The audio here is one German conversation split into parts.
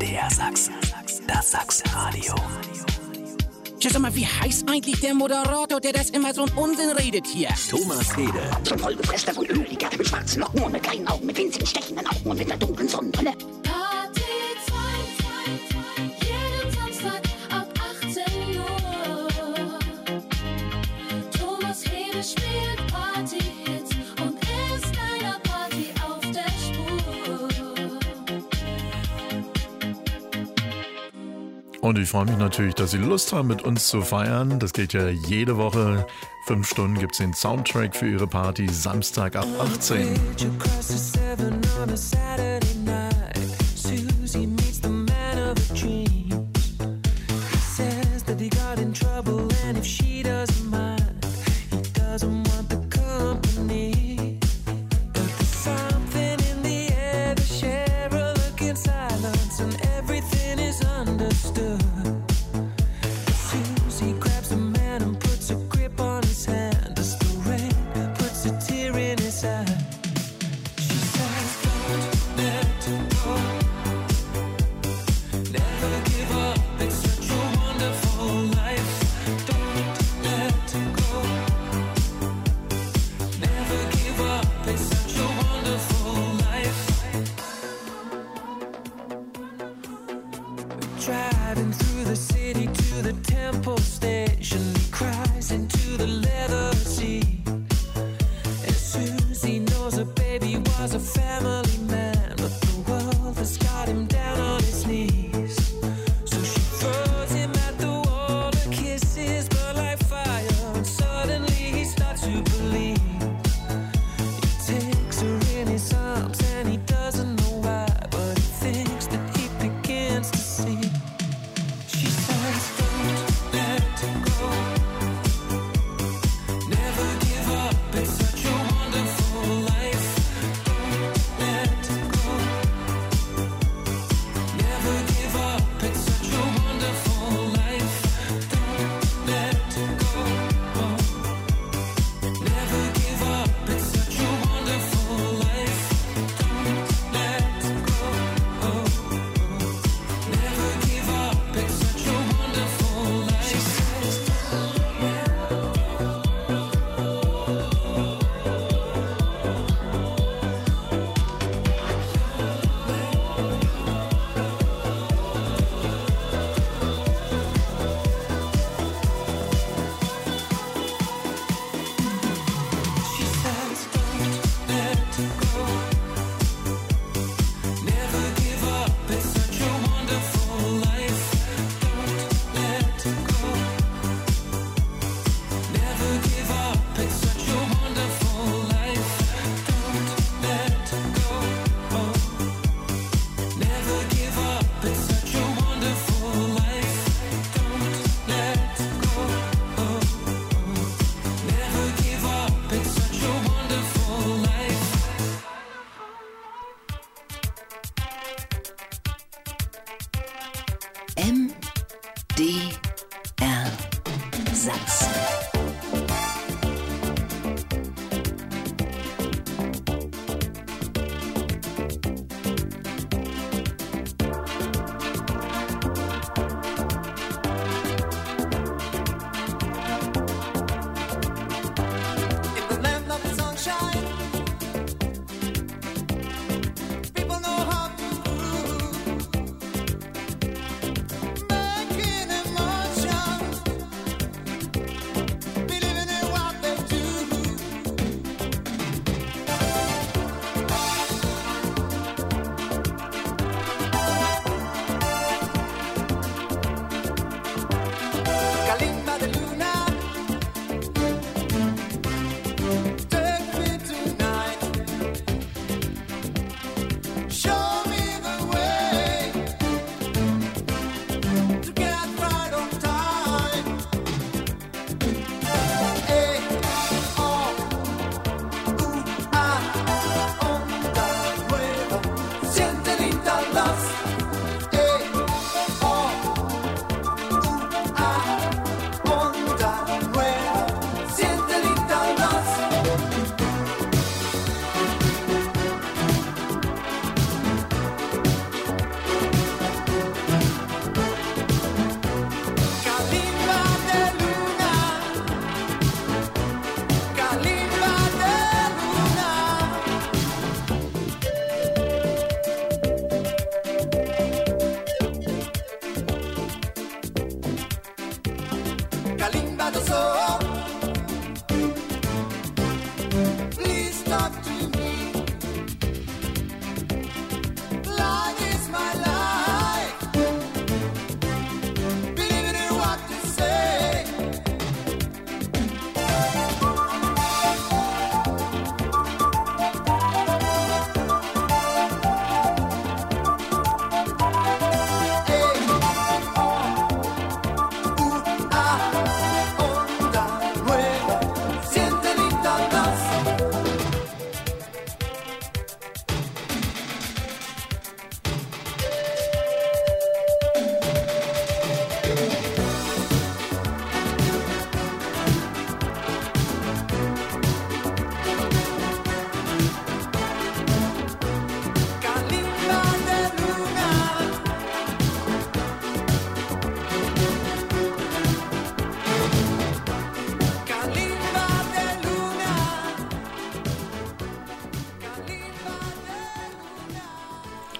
MDR Sachsen. Das Sachsenradio. Ja, sag mal, wie heißt eigentlich der Moderator, der das immer so einen Unsinn redet hier? Thomas Rede. So ein vollgepresster Gehöriger mit schwarzen Locken und mit kleinen Augen, mit winzigen stechenden Augen und mit einer dunklen Sonnenbrille. Party 2, jeden Samstag ab 18 Uhr. Thomas Rede spielt Party-Hits und ist einer Party auf der Spur. Und ich freue mich natürlich, dass Sie Lust haben, mit uns zu feiern. Das geht ja jede Woche. 5 Stunden gibt es den Soundtrack für Ihre Party, Samstag ab 18. MDR Sachsen.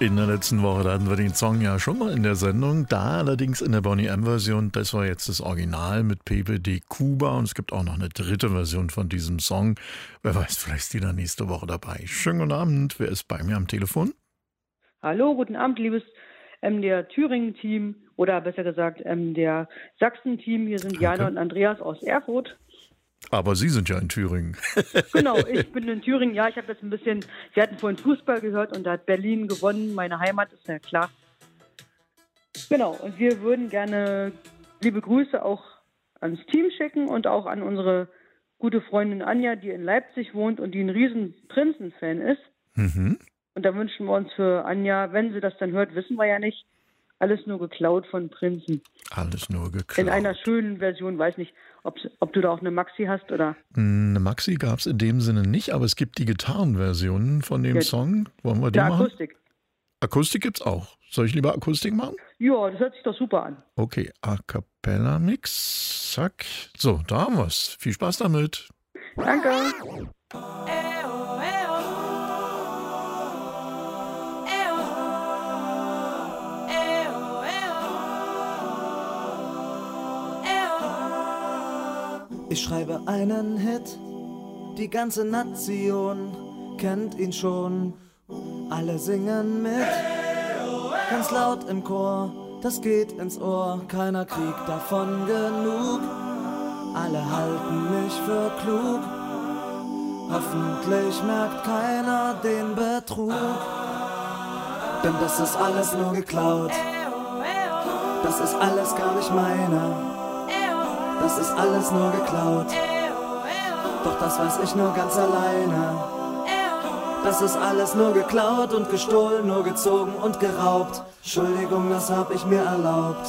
In der letzten Woche, da hatten wir den Song ja schon mal in der Sendung, da allerdings in der Boney M-Version. Das war jetzt das Original mit Pepe de Cuba und es gibt auch noch eine dritte Version von diesem Song. Wer weiß, vielleicht ist die dann nächste Woche dabei. Schönen guten Abend, wer ist bei mir am Telefon? Hallo, guten Abend, liebes MDR Thüringen-Team oder besser gesagt MDR Sachsen-Team. Hier sind Jana und Andreas aus Erfurt. Aber Sie sind ja in Thüringen. Genau, ich bin in Thüringen. Ja, ich habe jetzt ein bisschen, Sie hatten vorhin Fußball gehört und da hat Berlin gewonnen. Meine Heimat ist ja klar. Genau, und wir würden gerne liebe Grüße auch ans Team schicken und auch an unsere gute Freundin Anja, die in Leipzig wohnt und die ein riesen Prinzen-Fan ist. Mhm. Und da wünschen wir uns für Anja, wenn sie das dann hört, wissen wir ja nicht, alles nur geklaut von Prinzen. Alles nur geklaut. In einer schönen Version, weiß nicht, ob du da auch eine Maxi hast oder... Eine Maxi gab es in dem Sinne nicht, aber es gibt die Gitarrenversionen von dem Song. Wollen wir die machen? Akustik. Akustik gibt's auch. Soll ich lieber Akustik machen? Ja, das hört sich doch super an. Okay, A Cappella Mix. Zack. So, da haben wir's. Viel Spaß damit. Danke. Ich schreibe einen Hit, die ganze Nation kennt ihn schon. Alle singen mit, ganz laut im Chor, das geht ins Ohr. Keiner kriegt davon genug, alle halten mich für klug. Hoffentlich merkt keiner den Betrug, denn das ist alles nur geklaut. Das ist alles gar nicht meine. Das ist alles nur geklaut, doch das weiß ich nur ganz alleine. Das ist alles nur geklaut und gestohlen, nur gezogen und geraubt. Entschuldigung, das hab ich mir erlaubt.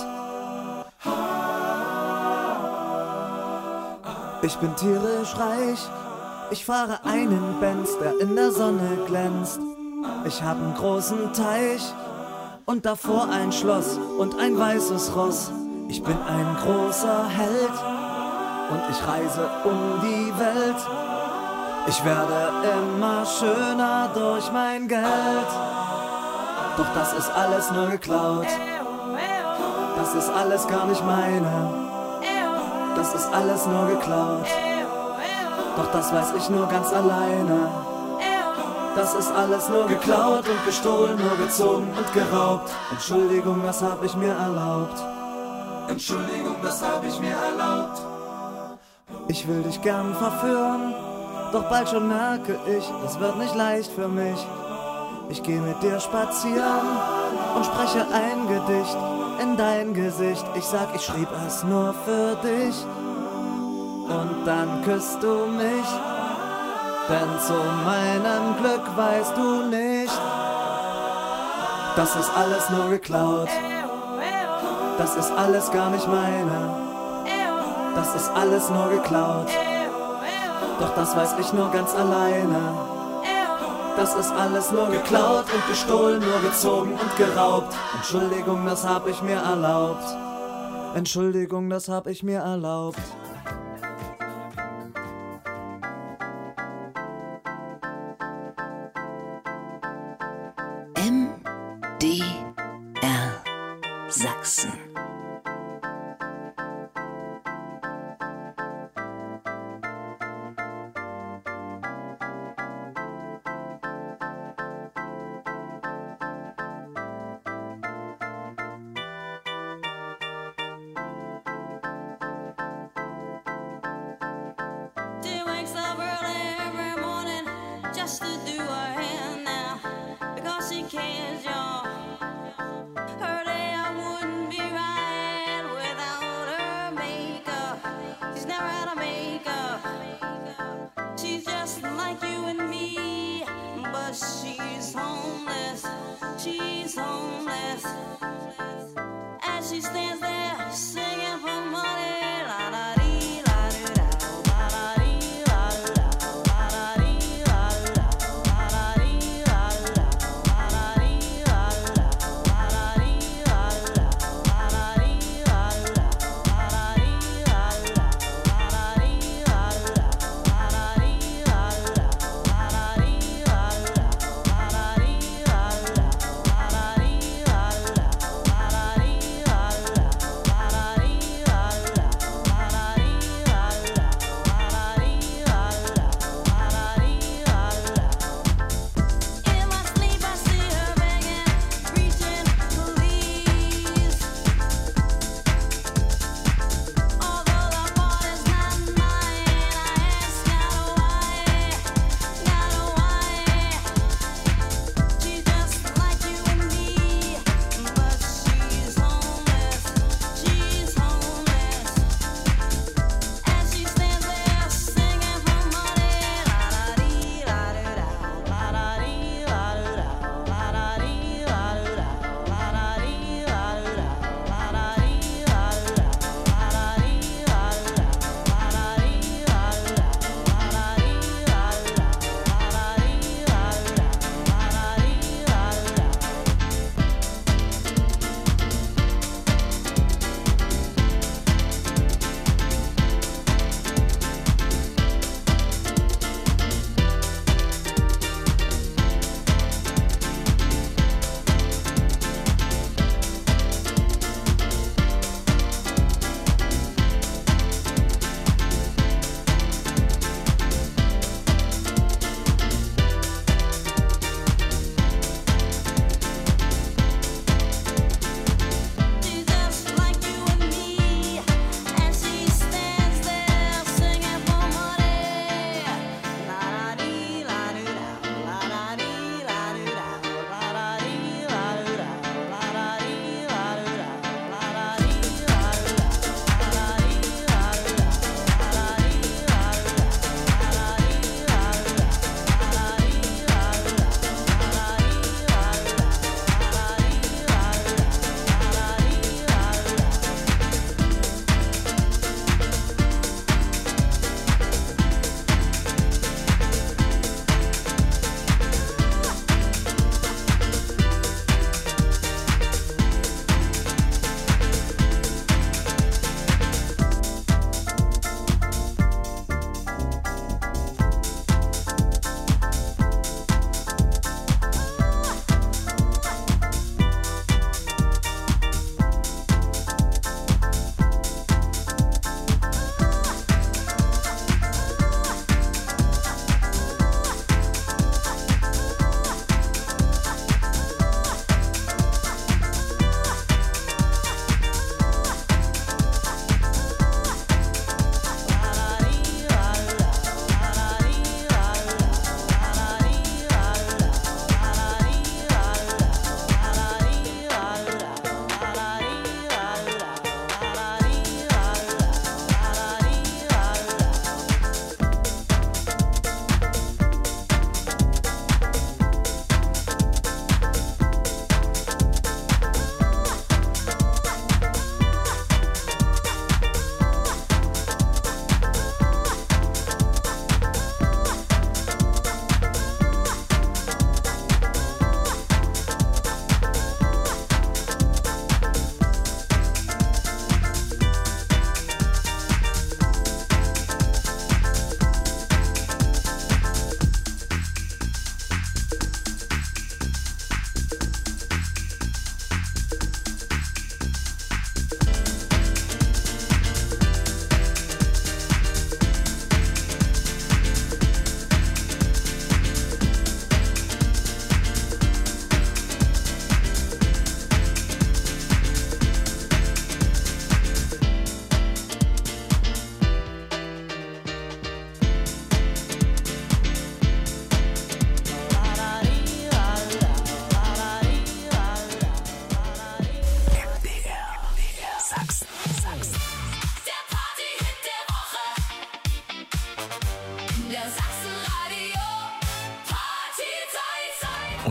Ich bin tierisch reich, ich fahre einen Benz, der in der Sonne glänzt. Ich hab einen großen Teich und davor ein Schloss und ein weißes Ross. Ich bin ein großer Held und ich reise um die Welt. Ich werde immer schöner durch mein Geld. Doch das ist alles nur geklaut. Das ist alles gar nicht meine. Das ist alles nur geklaut. Doch das weiß ich nur ganz alleine. Das ist alles nur geklaut und gestohlen, nur gezogen und geraubt. Entschuldigung, das hab ich mir erlaubt. Entschuldigung, das hab ich mir erlaubt. Ich will dich gern verführen, doch bald schon merke ich, das wird nicht leicht für mich. Ich geh mit dir spazieren und spreche ein Gedicht in dein Gesicht. Ich sag, ich schrieb es nur für dich und dann küsst du mich, denn zu meinem Glück weißt du nicht, das ist alles nur geklaut. Das ist alles gar nicht meine. Das ist alles nur geklaut. Doch das weiß ich nur ganz alleine. Das ist alles nur geklaut und gestohlen, nur gezogen und geraubt. Entschuldigung, das hab ich mir erlaubt. Entschuldigung, das hab ich mir erlaubt. MDR Sachsen.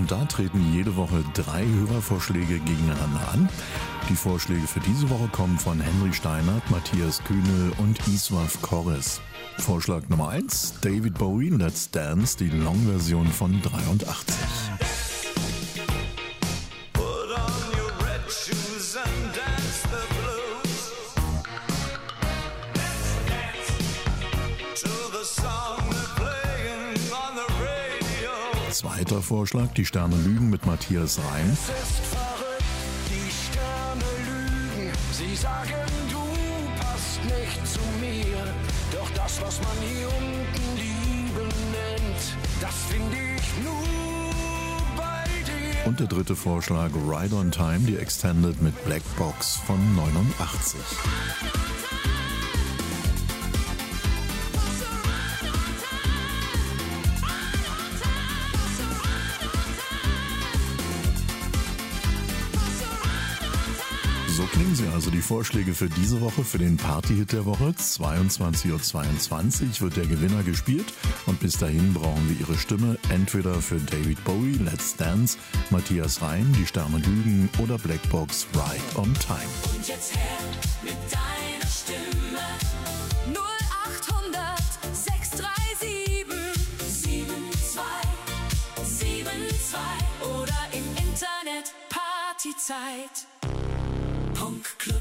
Und da treten jede Woche 3 Hörervorschläge gegeneinander an. Die Vorschläge für diese Woche kommen von Henry Steinert, Matthias Kühnel und Iswaf Korres. Vorschlag Nummer 1, David Bowie, Let's Dance, die Long-Version von 83. Zweiter Vorschlag, die Sterne lügen mit Matthias Reim. Es ist verrückt, die Sterne lügen. Sie sagen, du passt nicht zu mir. Doch das, was man hier unten Liebe nennt, das finde ich nur bei dir. Und der dritte Vorschlag, Ride on Time, die Extended mit Black Box von 89. So klingen sie also, die Vorschläge für diese Woche, für den Partyhit der Woche. 22:22 Uhr wird der Gewinner gespielt und bis dahin brauchen wir Ihre Stimme, entweder für David Bowie, Let's Dance, Matthias Reim, die Sterne lügen oder Blackbox, Ride on Time. Und jetzt her mit deiner Stimme 0800 637 7272 oder im Internet Partyzeit. Club.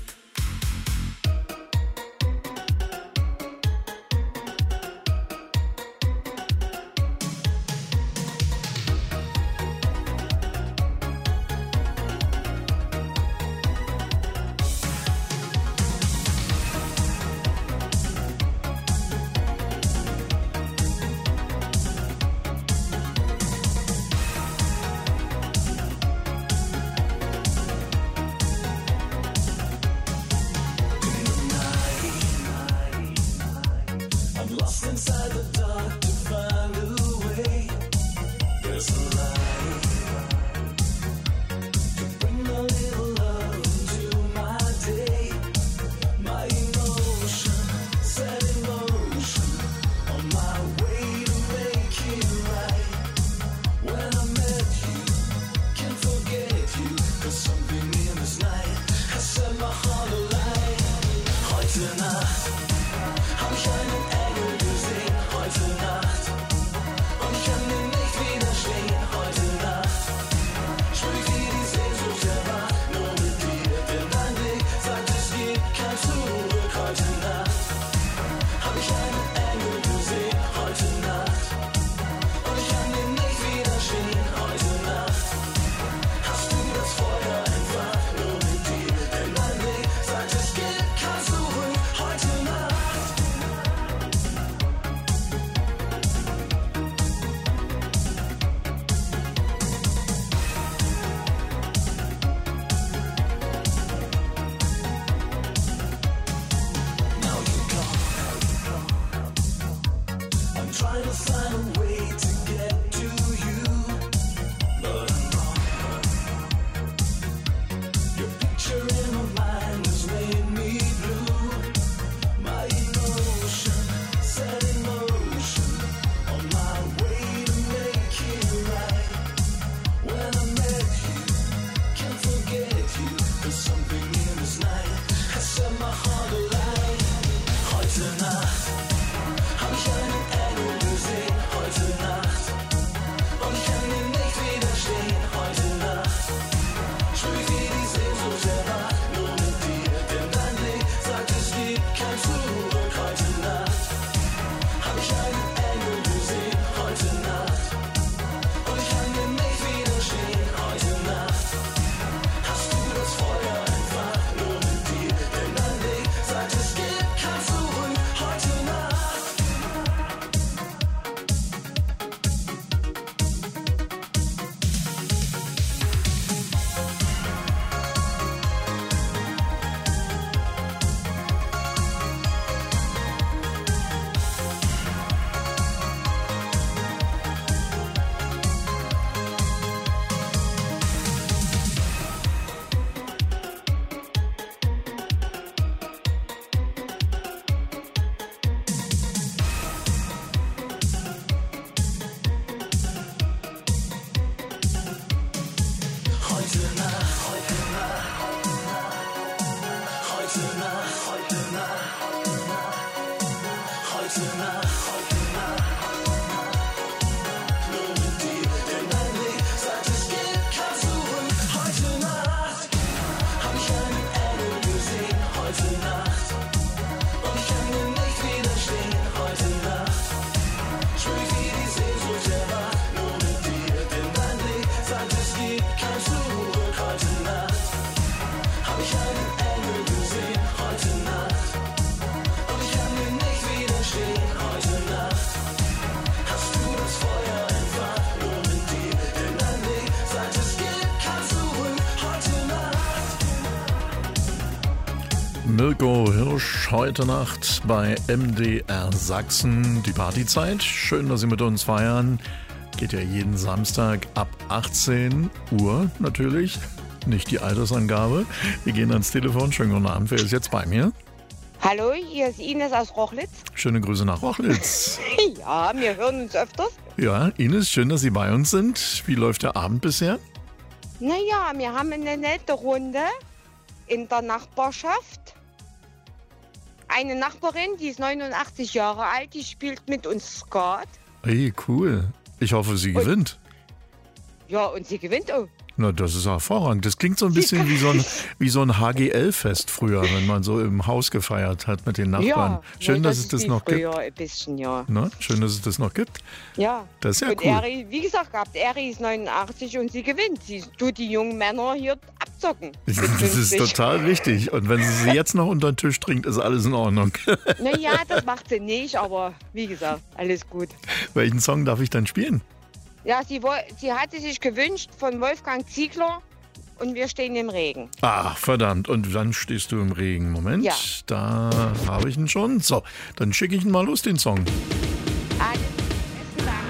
Mirko Hirsch heute Nacht bei MDR Sachsen. Die Partyzeit. Schön, dass Sie mit uns feiern. Geht ja jeden Samstag ab 18 Uhr natürlich. Nicht die Altersangabe. Wir gehen ans Telefon. Schönen guten Abend. Wer ist jetzt bei mir? Hallo, hier ist Ines aus Rochlitz. Schöne Grüße nach Rochlitz. Ja, wir hören uns öfters. Ja, Ines, schön, dass Sie bei uns sind. Wie läuft der Abend bisher? Naja, wir haben eine nette Runde in der Nachbarschaft. Eine Nachbarin, die ist 89 Jahre alt, die spielt mit uns Skat. Hey, cool. Ich hoffe, sie gewinnt. Ja, und sie gewinnt auch. Na, das ist hervorragend. Das klingt so ein bisschen wie so ein HGL-Fest früher, wenn man so im Haus gefeiert hat mit den Nachbarn. Ja, schön, dass es das noch gibt. Ja, ein bisschen, ja. Na, schön, dass es das noch gibt. Ja. Das ist ja und cool. Eri, wie gesagt, Eri ist 89 und sie gewinnt. Sie tut die jungen Männer hier abzocken. Das ist total richtig. Und wenn sie jetzt noch unter den Tisch trinkt, ist alles in Ordnung. Naja, das macht sie nicht, aber wie gesagt, alles gut. Welchen Song darf ich dann spielen? Ja, sie hatte sich gewünscht von Wolfgang Ziegler und wir stehen im Regen. Ach, verdammt. Und dann stehst du im Regen. Moment, ja. Da habe ich ihn schon. So, dann schicke ich ihn mal los, den Song. Alles. Besten Dank.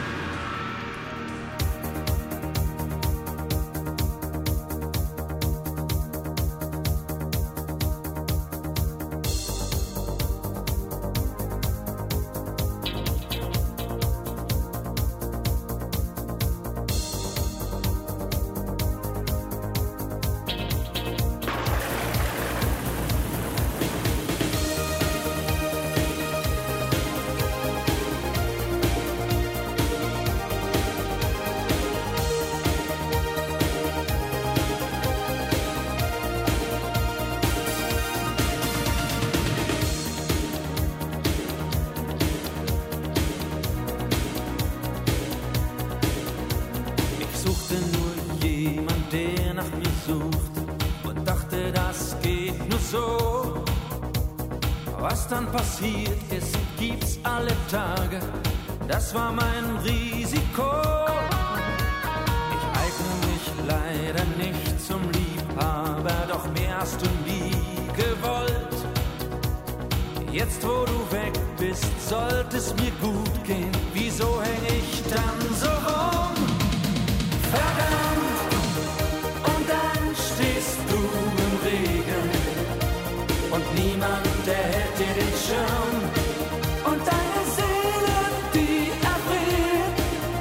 Was dann passiert ist, gibt's alle Tage. Das war mein Risiko. Ich eigne mich leider nicht zum Liebhaber, doch mehr hast du nie gewollt. Jetzt, wo du weg bist, sollte es mir gut gehen. Wieso häng ich dann so rum? Verdammt! Und dann stehst du im Regen und niemand, der hält dir den Schirm. Und deine Seele, die erfriert.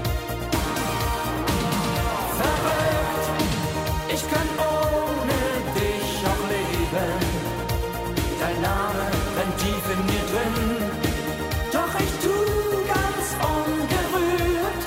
Verrückt, ich kann ohne dich auch leben. Dein Name brennt tief in mir drin. Doch ich tu ganz ungerührt.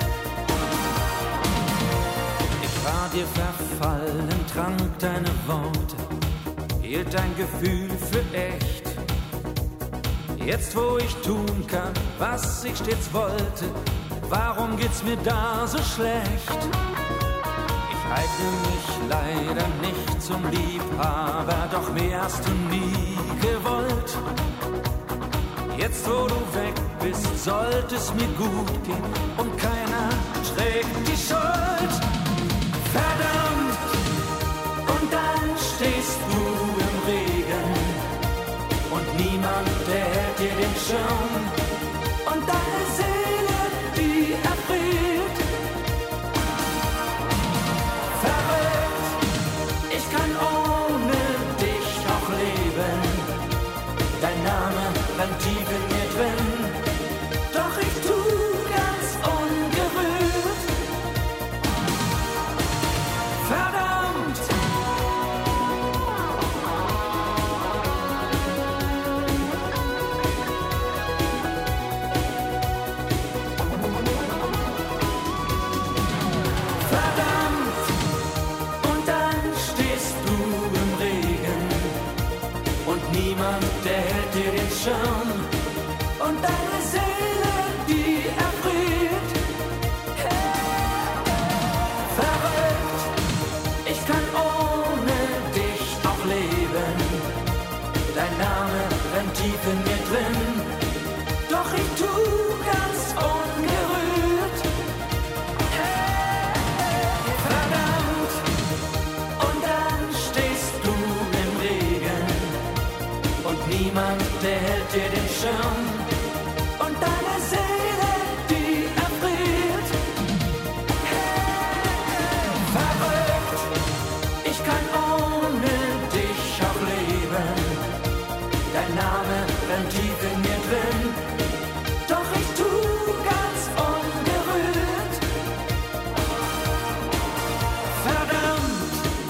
Ich war dir verfallen, trank deine Worte, hielt dein Gefühl für echt. Jetzt, wo ich tun kann, was ich stets wollte, warum geht's mir da so schlecht? Ich eigne mich leider nicht zum Liebhaber, doch mehr hast du nie gewollt. Jetzt, wo du weg bist, sollte es mir gut gehen und keiner trägt die Schuld. Verdammt! Und dann stehst du im Regen und niemand, der hält dir den Schirm. Und deine Seele, die erfriert. Verrückt, ich kann ohne dich auch leben. Dein Name brennt tief in mir drin. Doch ich tu ganz ungerührt. Verdammt! Der hält dir den Schirm und deine Seele, die erfriert. Verrückt, ich kann ohne dich auch leben. Dein Name brennt tief in mir drin, doch ich tu ganz ungerührt. Verdammt, und dann stehst du im Regen ohne dich auch leben. Dein Name brennt tief in mir drin, doch ich tu ganz ungerührt. Verdammt!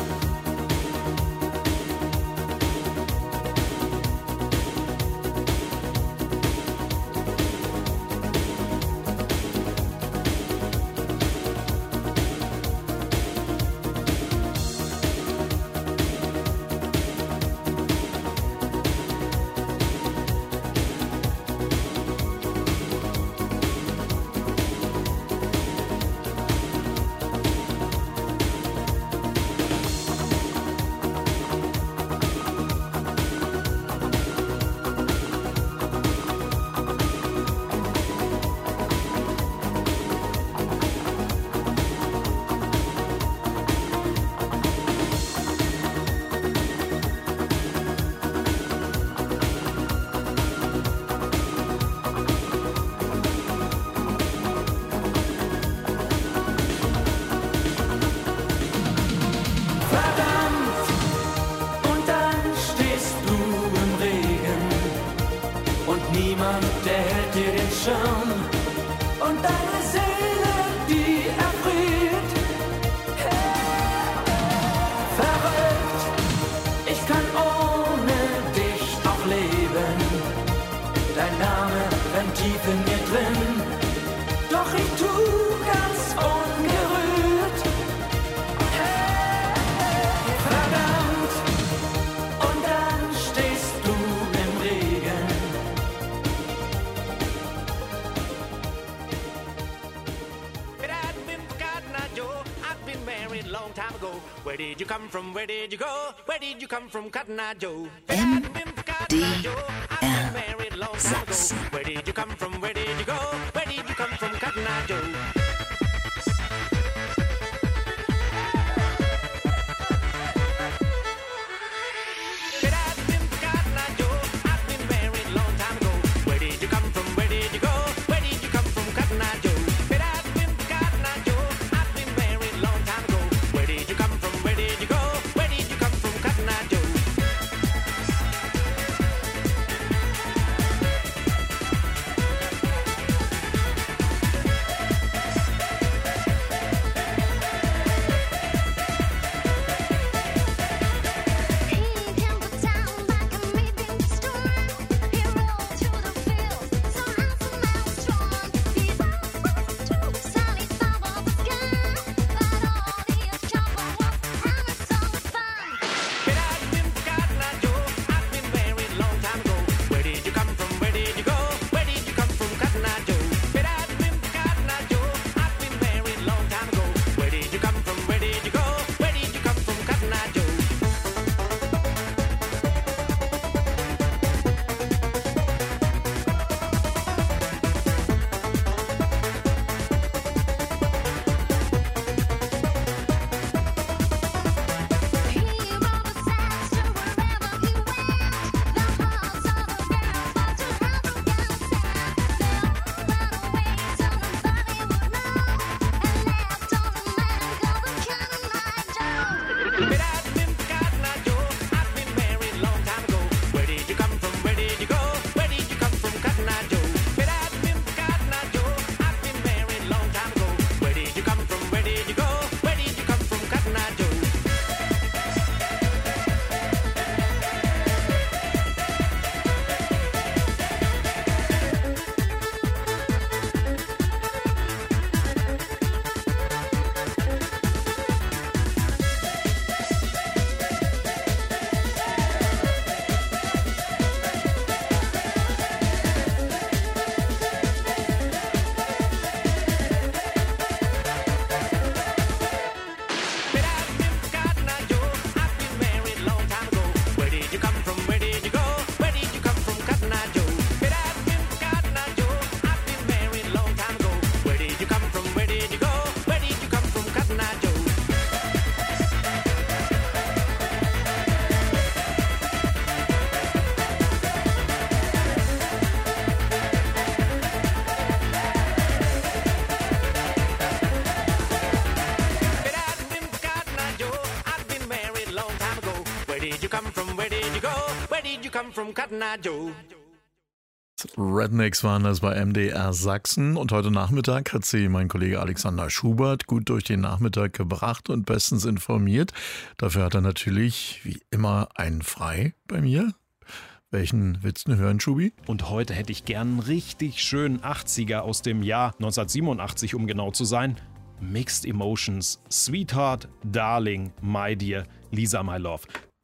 Und deine Seele, die erfriert. Verrückt, ich kann ohne dich auch leben. Dein Name brennt tief in mir drin, doch ich tu ganz ungerührt. Verdammt, und dann stehst du im Regen. Long time ago. Where did you come from? Where did you go? Where did you come from, Cotton Eye Joe? MDR Sachsen. Where did you come from? Where did you go? Where did you come from, Cotton Eye Joe? come from Cotton Eye Joe? Rednecks waren das bei MDR Sachsen und heute Nachmittag hat sie mein Kollege Alexander Schubert gut durch den Nachmittag gebracht und bestens informiert. Dafür hat er natürlich wie immer einen frei bei mir. Welchen willst du hören, Schubi? Und heute hätte ich gern einen richtig schönen 80er aus dem Jahr 1987, um genau zu sein. Mixed Emotions, Sweetheart, Darling, My Dear, Lisa My Love.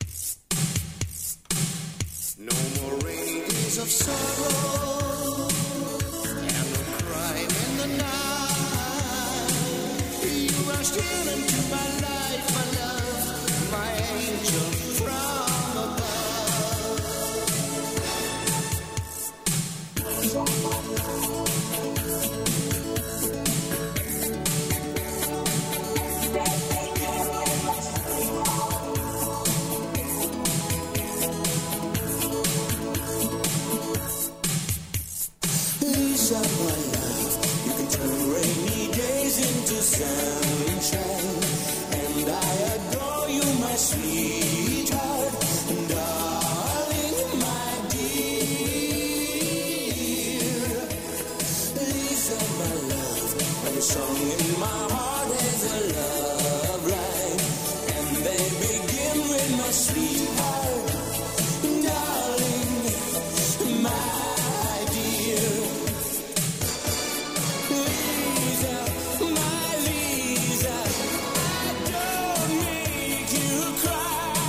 No more rainy days of sorrow and no crying in the night. You rushed in into my life, my love, my angel from above. Lisa, my love, you can turn rainy days into sunshine, and I adore you, my sweetheart, darling, my dear. Lisa, my love, every song in my heart has a love line, and they begin with my sweetheart, darling, my dear. Lisa, my Lisa, I don't make you cry.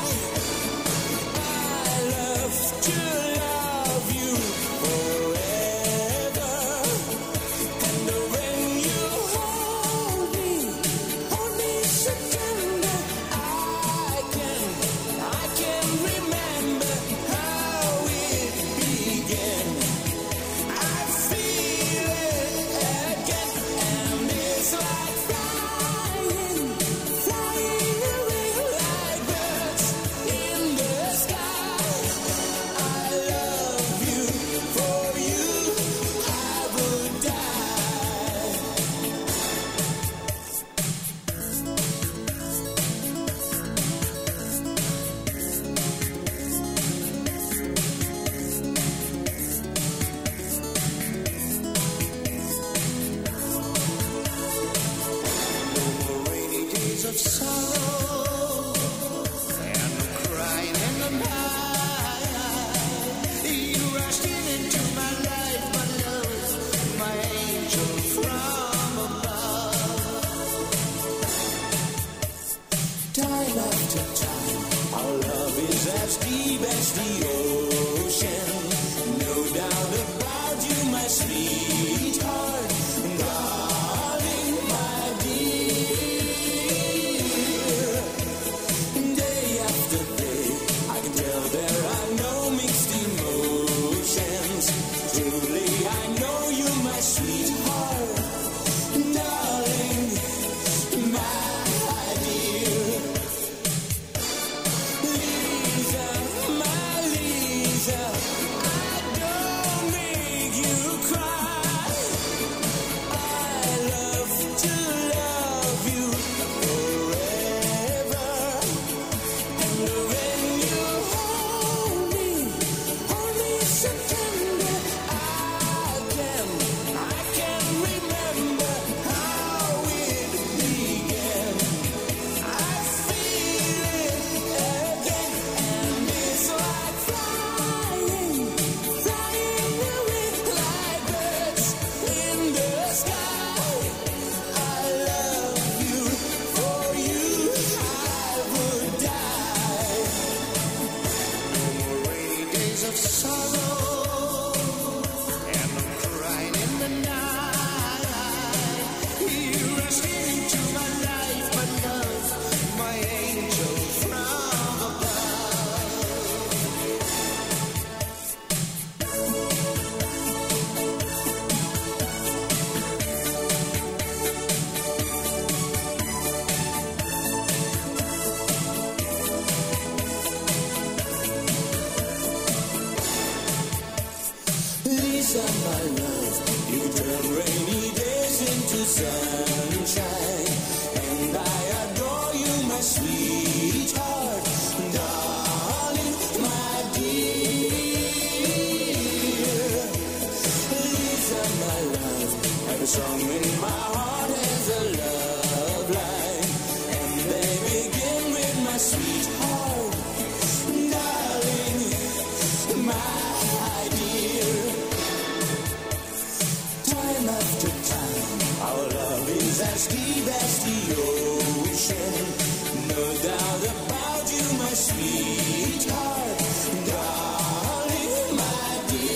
I love to love you forever. And when you hold me so tender, I can remember how it began. I feel it again, and it's like flying away like birds in the sky. I love you, for you I would die. No more rainy days of sorrow and no crying in the night. You rushed into my life, my love, my angel from above. Time after time, our love is as deep as the ocean. No doubt about you, my sweetheart, darling, my dear. Day after day, I can tell there are no mixed emotions. Truly, I know you, my sweetheart, darling, my dear. Lisa, my Lisa, I don't make you cry. I love to love you forever. And when you hold me so tender, I can remember how it began. I feel it again, and it's like flying away like birds in the sky. I love you, for you I would die. No more rainy days of sorrow and no crying in the night. You rushed into my life, my love, my angel from above. Lisa, my love, you can turn rainy days into sunshine, and I adore you, my sweetheart, darling, my dear. sweetheart, darling, my dear. Time after time, our love is as deep as the ocean. No doubt about you, my sweetheart, darling, my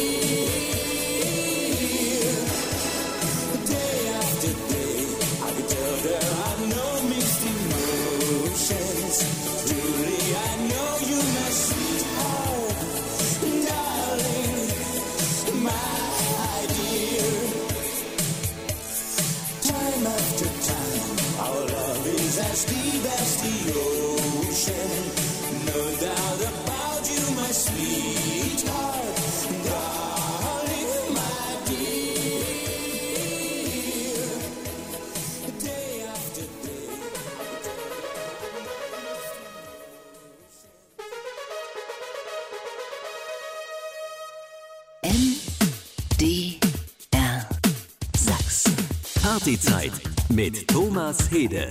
dear. Day after day, I can tell there are no mixed emotions. Truly, I know you, my sweetheart, darling, my dear. Time after time, our love is as deep as the ocean. No doubt about you, my sweetheart, darling, my dear. Day after day. MDR Sachsen. Partyzeit mit Thomas Hede.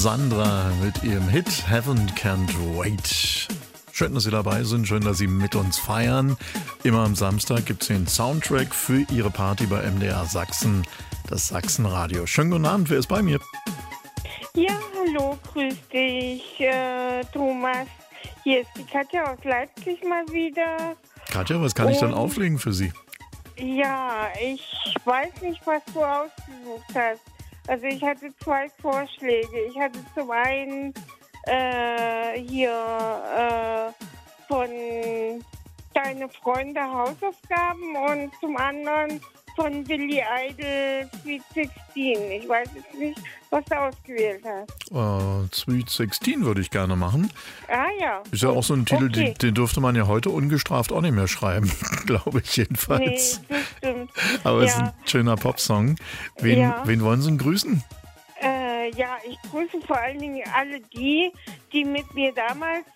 Sandra mit ihrem Hit Heaven Can't Wait. Schön, dass Sie dabei sind, schön, dass Sie mit uns feiern. Immer am Samstag gibt es den Soundtrack für Ihre Party bei MDR Sachsen, das Sachsenradio. Schönen guten Abend, wer ist bei mir? Ja, hallo, grüß dich, Thomas. Hier ist die Katja aus Leipzig mal wieder. Katja, was kann ich denn auflegen für Sie? Ja, ich weiß nicht, was du ausgesucht hast. Also ich hatte 2 Vorschläge. Ich hatte zum einen von Deine Freunde Hausaufgaben und zum anderen von Billy Idol Sweet 16. Ich weiß jetzt nicht, was du ausgewählt hast. Sweet 16 würde ich gerne machen. Ah ja. Ist ja auch so ein Titel, okay. den dürfte man ja heute ungestraft auch nicht mehr schreiben, glaube ich jedenfalls. Nee, das stimmt. Aber es ist ein schöner Popsong. Wen wollen Sie denn grüßen? Ja, ich grüße vor allen Dingen alle die mit mir damals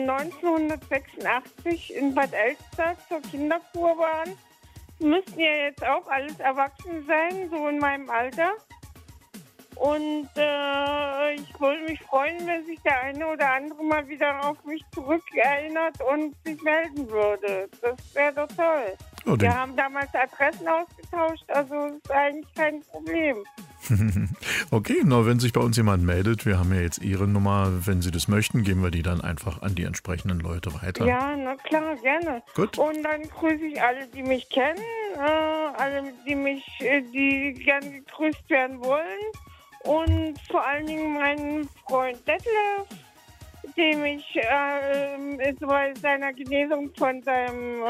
1986 in Bad Elster zur Kinderkur waren. Müssten ja jetzt auch alles erwachsen sein, so in meinem Alter. Und ich würde mich freuen, wenn sich der eine oder andere mal wieder auf mich zurückerinnert und sich melden würde. Das wäre doch toll. Oh, wir haben damals Adressen ausgetauscht, also ist eigentlich kein Problem. Okay, na, wenn sich bei uns jemand meldet, wir haben ja jetzt Ihre Nummer, wenn Sie das möchten, geben wir die dann einfach an die entsprechenden Leute weiter. Ja, na klar, gerne. Gut. Und dann grüße ich alle, die mich kennen, alle, die gern gegrüßt werden wollen. Und vor allen Dingen meinen Freund Detlef, dem ich bei seiner Genesung von seinem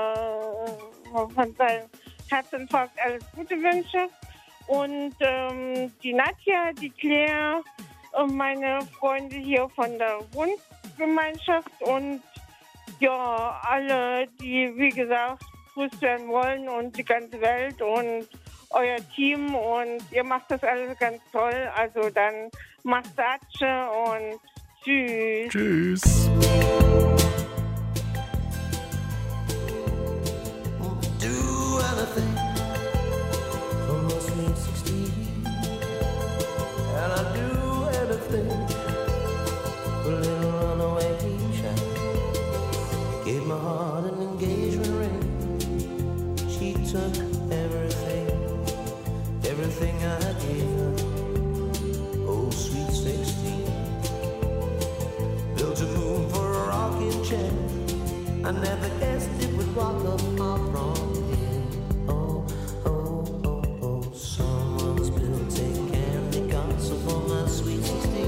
Herzinfarkt alles Gute wünsche. Und die Nadja, die Claire und meine Freunde hier von der Wohngemeinschaft und ja, alle, die, wie gesagt, grüßt werden wollen und die ganze Welt und euer Team und ihr macht das alles ganz toll. Also dann Massage und tschüss. Tschüss. Do anything for my sweet 16, and I do anything for a little runaway child. Gave my heart an engagement ring. She took everything I gave her. Oh, sweet 16. Built a moon for a rocking chair. I never guessed it would rock up my prom here. Oh, oh, oh, oh. Someone's built a candy castle for my sweet 16.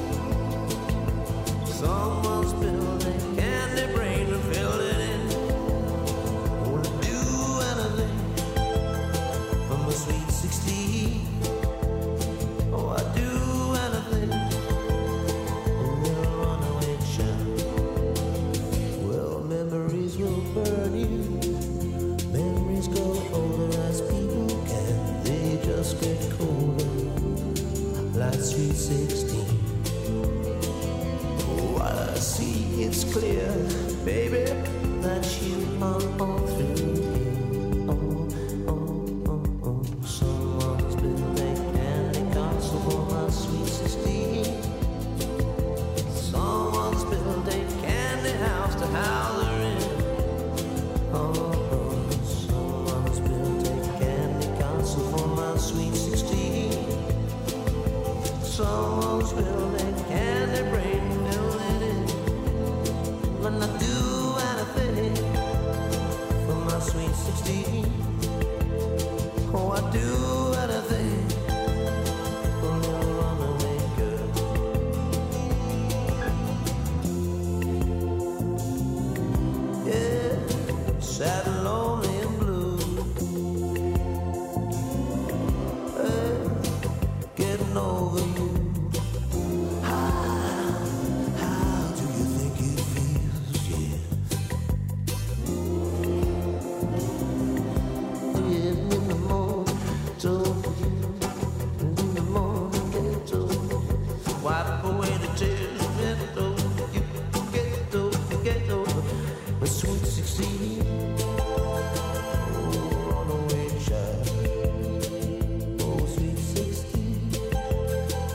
Someone's built a candy brain and filled it in. Would do anything for my sweet 16. Oh, I do anything. A little runaway child. Well, memories will burn you. Memories grow older as people can. They just get colder, like sweet 16. Oh, I see it's clear, baby, that you are all through here. Oh, oh, oh, oh. Someone's built a candy castle for my sweet 16. Someone's built a candy house to house her in. Oh, oh. Someone's built a candy castle for my sweet 16. Someone's built a candy brain to fill it in. When I do anything for my sweet 16. Oh, I do anything for a little runaway girl. Yeah, sad and lonely and blue. Getting over you. How do you think it feels? Yeah. In the morning, told you. In the morning, get over. Wipe away the tears, get over you. Get over. The sweet 16. Oh, runaway child. Oh, sweet 16.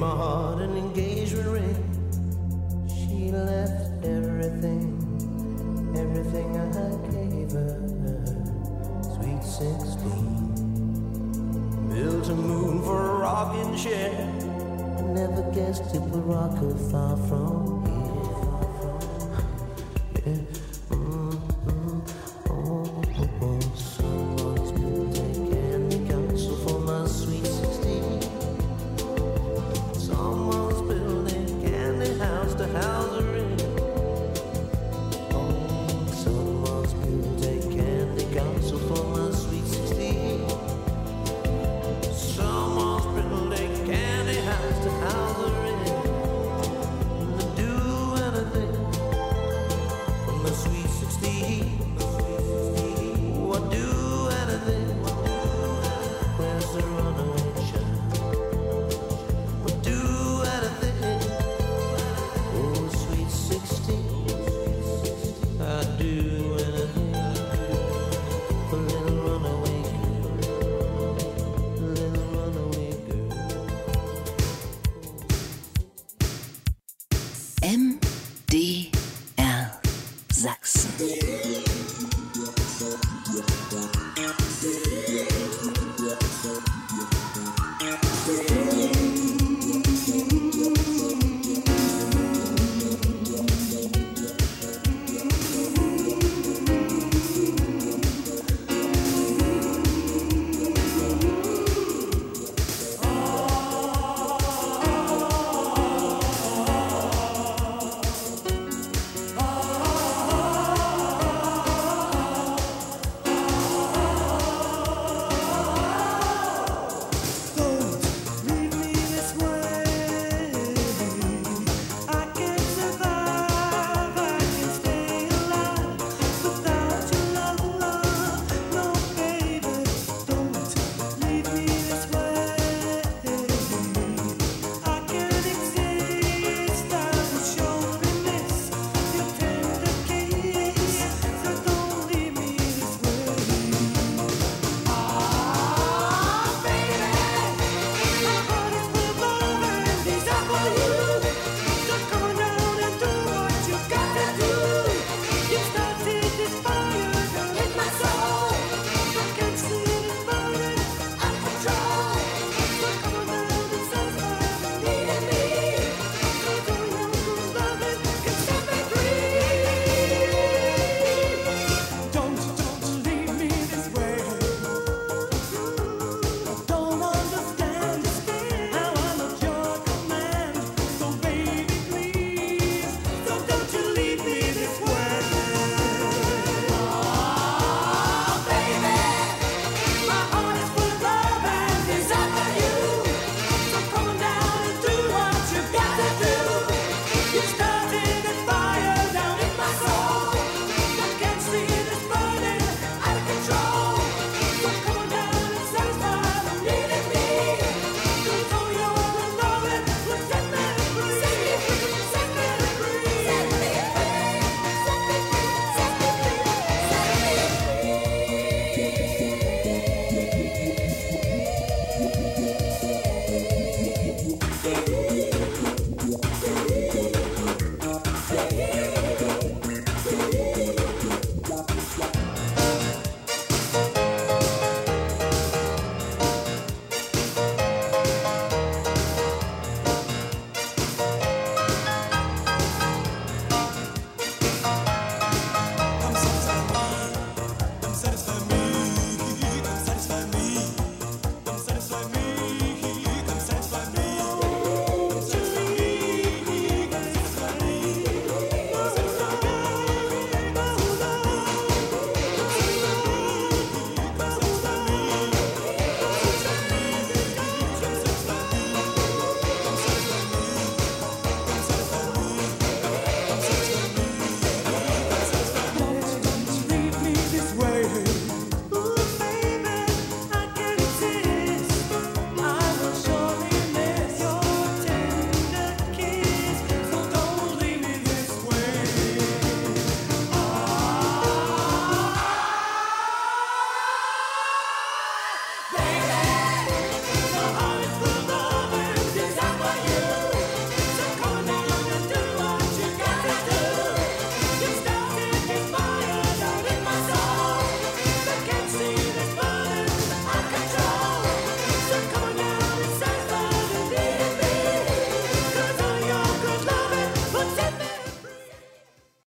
my heart an engagement ring. She left everything I gave her. Sweet 16. Built a moon for a rocking chair. I never guessed it would rock her far from here.